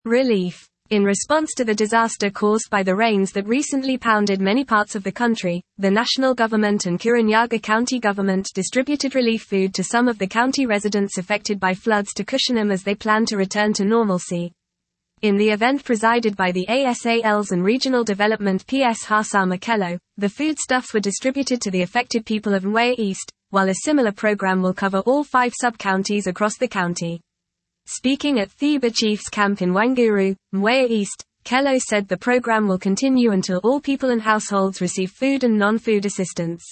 Relief. In response to the disaster caused by the rains that recently pounded many parts of the country, the national government and Kirinyaga County government distributed relief food to some of the county residents affected by floods to cushion them as they plan to return to normalcy. In the event presided by the ASALs and Regional Development PS Hasama Kello, the foodstuffs were distributed to the affected people of Mwea East, while a similar program will cover all 5 sub-counties across the county. Speaking at Thiba Chiefs Camp in Wanguru, Mwea East, Kello said the program will continue until all people and households receive food and non-food assistance.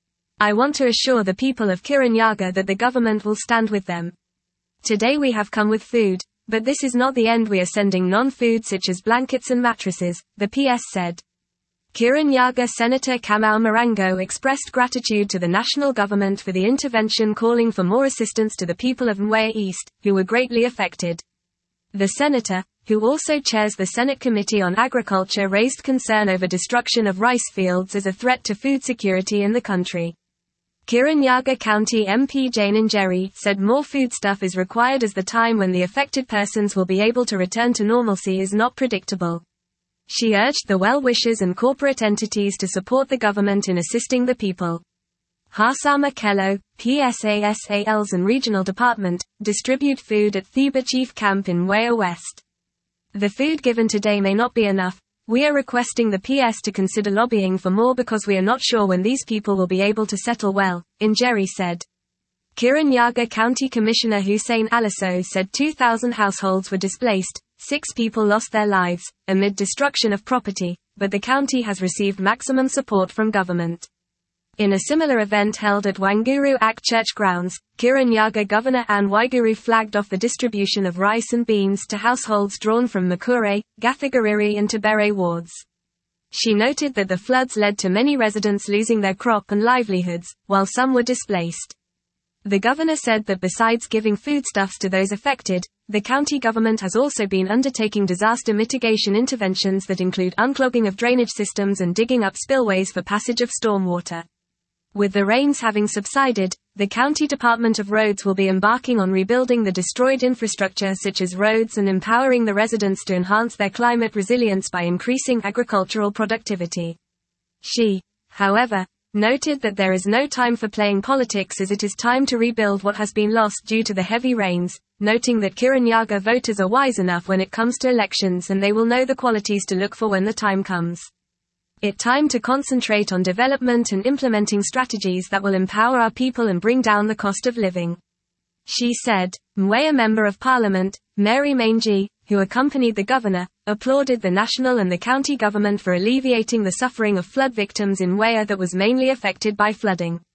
I want to assure the people of Kirinyaga that the government will stand with them. Today we have come with food, but this is not the end. We are sending non-food such as blankets and mattresses, the PS said. Kirinyaga Senator Kamau Marango expressed gratitude to the national government for the intervention, calling for more assistance to the people of Mwea East, who were greatly affected. The senator, who also chairs the Senate Committee on Agriculture, raised concern over destruction of rice fields as a threat to food security in the country. Kirinyaga County MP Jane Njeri said more foodstuff is required as the time when the affected persons will be able to return to normalcy is not predictable. She urged the well-wishers and corporate entities to support the government in assisting the people. Hasama Kello, PSASALs and Regional Department, distribute food at Thiba Chief Camp in Mwea West. The food given today may not be enough. We are requesting the PS to consider lobbying for more because we are not sure when these people will be able to settle well, Njeri said. Kirinyaga County Commissioner Hussein Aliso said 2,000 households were displaced, 6 people lost their lives, amid destruction of property, but the county has received maximum support from government. In a similar event held at Wanguru Ak Church grounds, Kirinyaga Governor Anne Waiguru flagged off the distribution of rice and beans to households drawn from Makure, Gathagiriri and Tabere wards. She noted that the floods led to many residents losing their crop and livelihoods, while some were displaced. The governor said that besides giving foodstuffs to those affected, the county government has also been undertaking disaster mitigation interventions that include unclogging of drainage systems and digging up spillways for passage of stormwater. With the rains having subsided, the County Department of Roads will be embarking on rebuilding the destroyed infrastructure such as roads and empowering the residents to enhance their climate resilience by increasing agricultural productivity. She, however, noted that there is no time for playing politics as it is time to rebuild what has been lost due to the heavy rains, noting that Kirinyaga voters are wise enough when it comes to elections and they will know the qualities to look for when the time comes. It's time to concentrate on development and implementing strategies that will empower our people and bring down the cost of living. She said. Mwea Member of Parliament, Mary Maingi, who accompanied the governor, applauded the national and the county government for alleviating the suffering of flood victims in Mwea that was mainly affected by flooding.